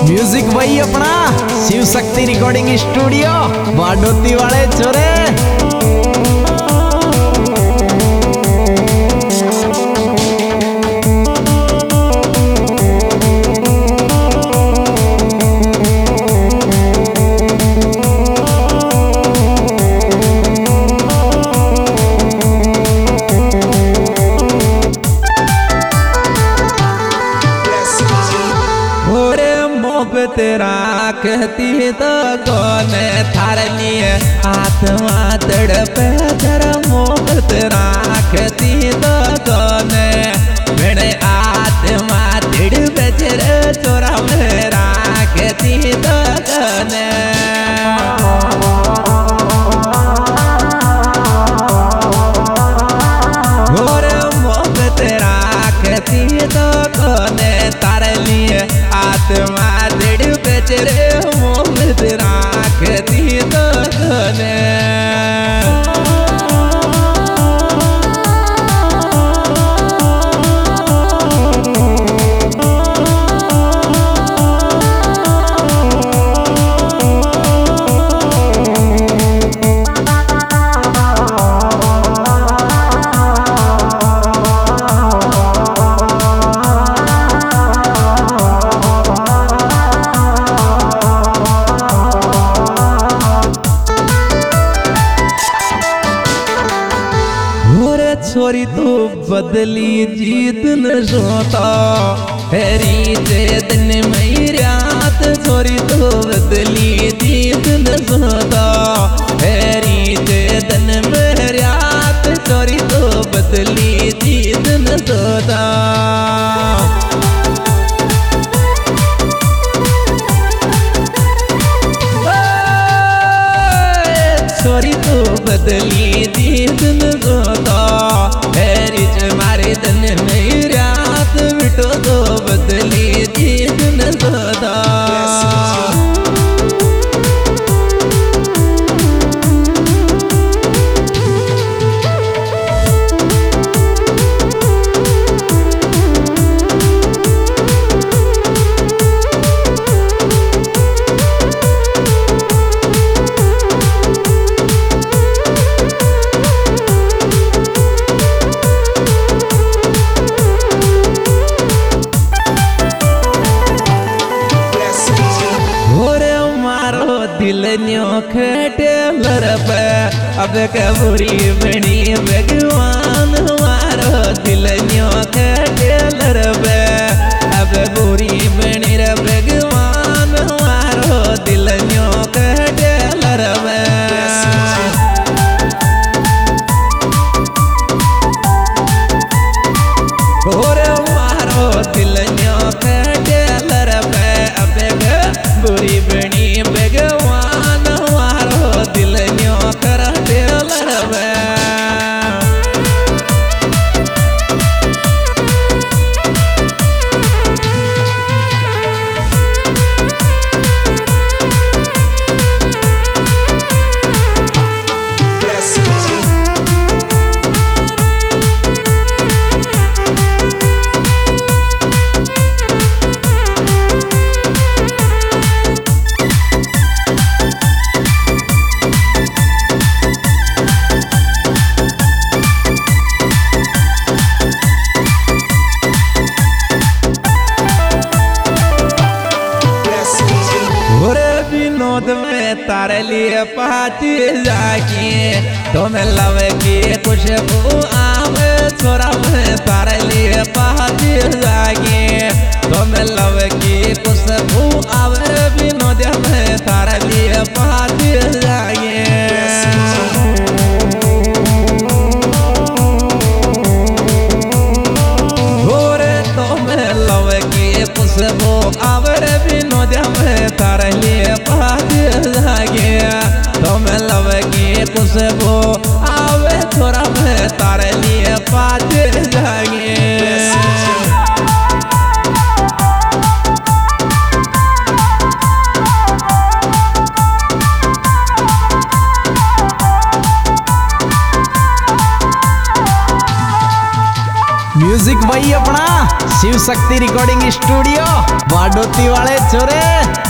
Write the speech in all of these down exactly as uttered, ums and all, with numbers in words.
Music वही अपना Shiv Shakti recording studio बाडोती वाले चोरे। तेरा कहती तो कौन थार लिए आत्मा तड़पे तेरा मोह तेरा कहती तो कौन मेरे आत्मा तड़पे तेरे चोरा मेरा कहती तो कौन और मोह तेरा कहती तो कौन तार लिए आत्मा तेरे मोह तेरा कहती तो कौन छोरी तू बदली जीत न सोता हेरी चेतन मई रात छोरी तू बदली जीत न सोता हेरी चेतन मई रात छोरी तू बदली जीत न सोता छोरी तू बदली जीत न सोता मारे तन में रात बिटो तो बदली जीत न सोता दिल न्यो खटे लरप अब कबूरी बनी भगवान हमारो दिल न्यो खटे लरप अब बुरी बनी रे भगवान हमारो दिल न्यो खटे लरप और हमारो दिल न्यो खटे लरप अब बुरी बनी भगवान हमारो दिल न्यो करते लड़बे तारे लिए पाती जाके तो मैं लव की खुशबू आवे छोरा में तारे लिए पाती जाके तो मैं लव की खुशबू आवे विनोद में तारे लिए पाती जाके गोरे तो मैं लव की खुशबू आवे विनोद में तारे लिए पाती तो मैं लव की खुशबू आवे थोड़ा मैं तारे लिए पाते जाएंगे म्यूजिक वही अपना शिव शक्ति रिकॉर्डिंग स्टूडियो बाडोती वाले छोरे।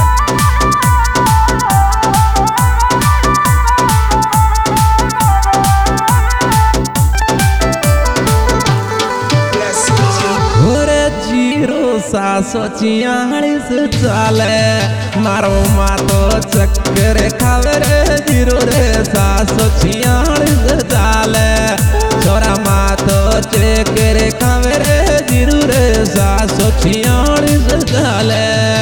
सासो छियालीस चाले मारो मातो चक्कर खावे रे जीरो रे सासो छियालीस चाले छोरा मातो चक्कर खावे रे जीरो रे सासो छियालीस चाले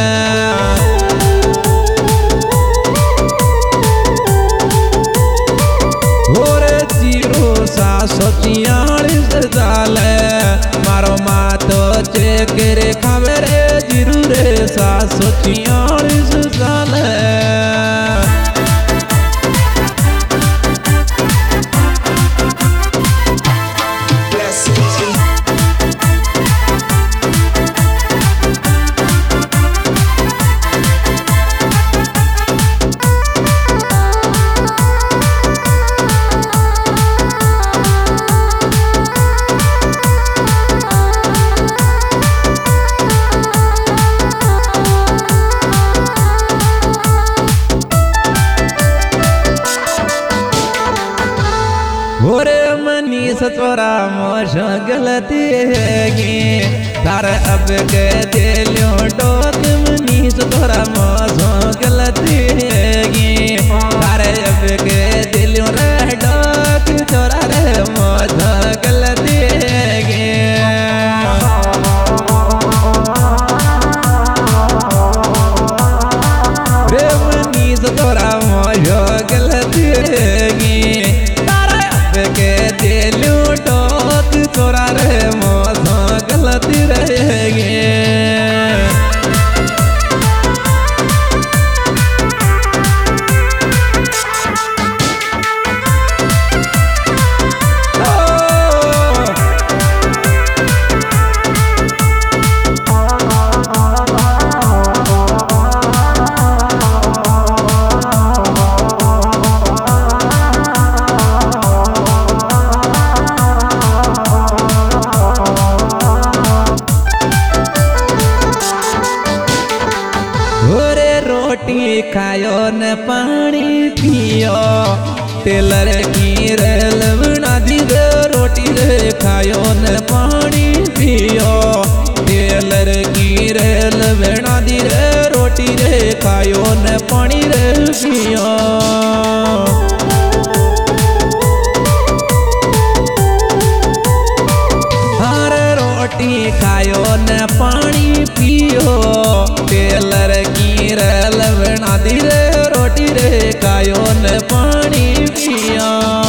ओरे जीरो सासो छियालीस चाले मारो मातो चक्कर खावे रे जीरो रे सासो छियालीस चाले। ओरे मनीष तोरा मोश गलती हैगी तार अब के दिलो डोक मनीष तोरा मोश गलती हैगी तार अब के दिलो रे डोक तोरा रे मोश गलती हैगी रे मनीष तोरा मोश गलती हैगी के दिलू डोक तोरा रे मोसो गलती रहेगी। रोटी खायो न पानी पियो टेलर की रेल बना दी दे रोटी रे खायो न पानी पियो टेलर की रेल बना दी रे रोटी रे खायो न पानी रे पियो हर रोटी खायो न पानी पियो टेलर की रेल बना दी रे रोटी रे खायो न पानी पिया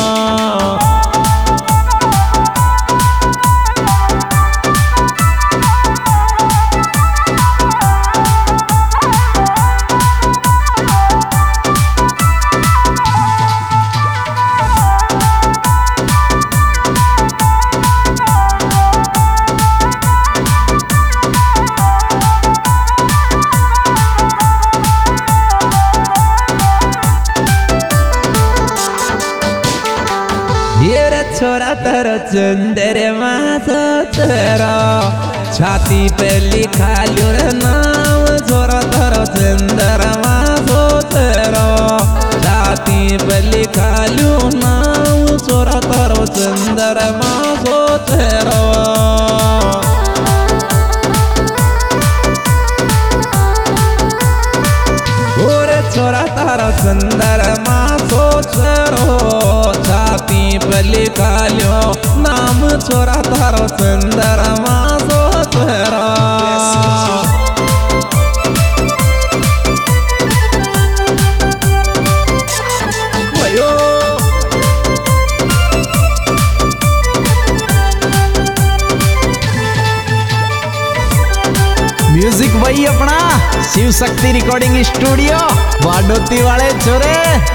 छोरा तर चंदर मास तेरा छाती पे लिखा लो रे नाम छोरा तर चंदर मास तेरा छाती पे लिखा लो नाम छोरा तर चंदर मास तेरा ओरे छोरा तर चंदर मास तेरा छाती पे लिखा लो नाम छोरा तारो सुंदर मासो तेरा म्यूजिक वही अपना शिव शक्ति रिकॉर्डिंग स्टूडियो बाडोती वाले छोरे।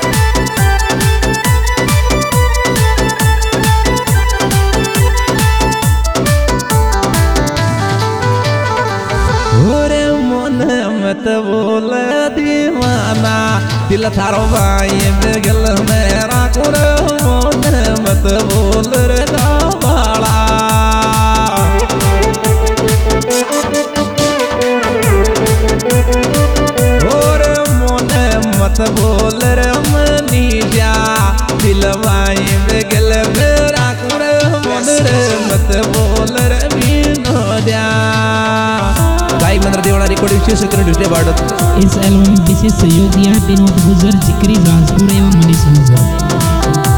मत बोल दीवाना दिल थारो भाई बेगल मेरा कुरे मोन मत बोल रे बाला मत बोल रे विनोद्या गायक मंत्र देवळा रिकॉर्डिंग ची सेकंड ड्यूटी बाडत इस एल्बम विशेष सहयोगी विनोद गुजर जिक्री जाजपुर एवं मनीष गुजर।